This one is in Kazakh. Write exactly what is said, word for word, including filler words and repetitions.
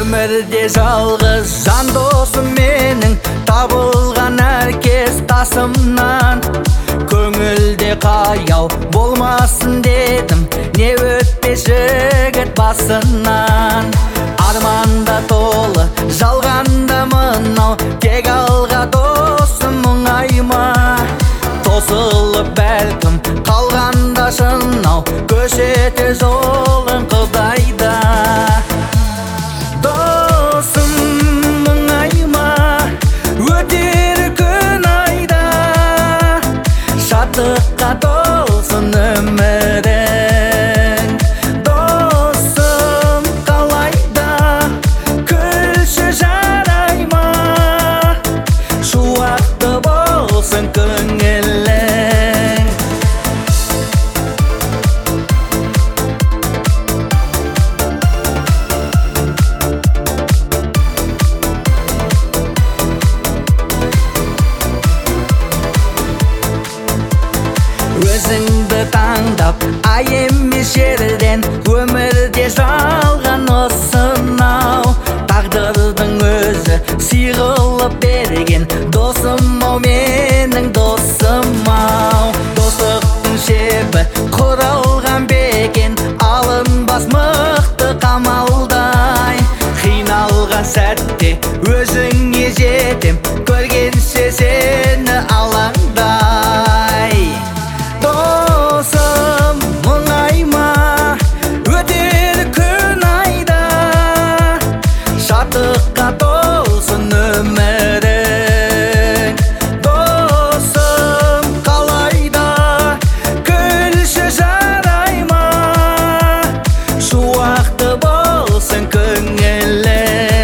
Өмірде жалғыз жан досым менің, табылған әркез қасымнан. Көңілде қаяу болмасын дедім, не өтпес жігіт басынан. Арманда толы, жалғанда мынау, тек алға досым мұңайма. Тосылып бәлкім қалғанда шынау, көшеті жолын Құдайда. Досым мұңайма, өтер күн айда, шаттыққа толсын өмірің. Досым қалайда, күлші жарайма, шуақты болсын көңілің. Өзіңді таңдап, ай емес жерден, өмірде жалған осынау. Тағдырдың өзі сыйғылып берген, досым-ау, менің досым-ау. Достықтың шебі құралған бекен, алынбас мықты қамалдай. Қиналған сәтте өзіңе жетем, көргенше сені алаңдай. Досым мұңайма, өтер күн айда, шаттыққа толсын өмірің. Досым қалайда, күлші жарайма, шуақты болсын көңілің.